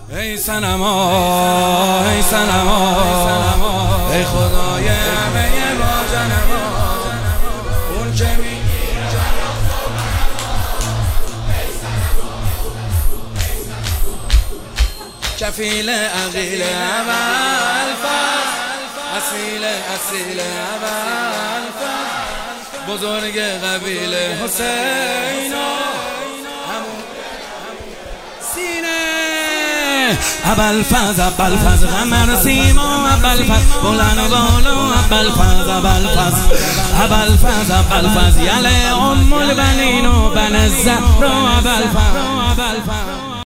ای صنما ای صنما ای خدای همه باجنما اون که می کفیل عقیل ابوالفضل اصیل ابوالفضل بزرگ قبیله حسین ابوالفضل قمر سیما ابوالفضل بلند و بالا ابوالفضل یله ام البنین و بن الزهرا ابوالفضل